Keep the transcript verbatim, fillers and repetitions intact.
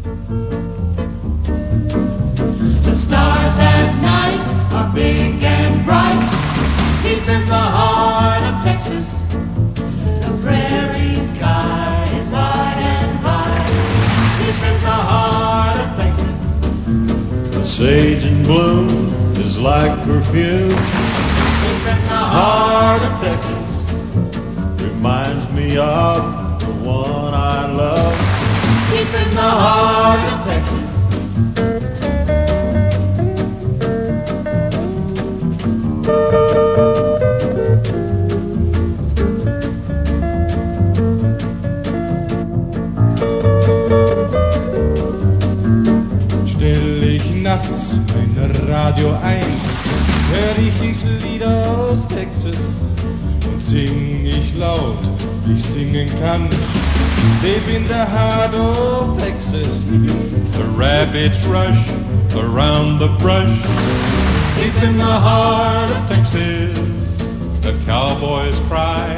The stars at night are big and bright, deep in the heart of Texas. The prairie sky is wide and high, deep in the heart of Texas. The sage in bloom is like perfume, Deep in the heart of Texas. reminds me of the one I love. Deep in the heart of Texas. Stell ich nachts mein Radio ein, hör ich ich's Lieder aus Texas und sing ich laut, wie ich singen kann. Live in the heart of Texas, the rabbits rush around the brush. Deep in the heart of Texas, the cowboys cry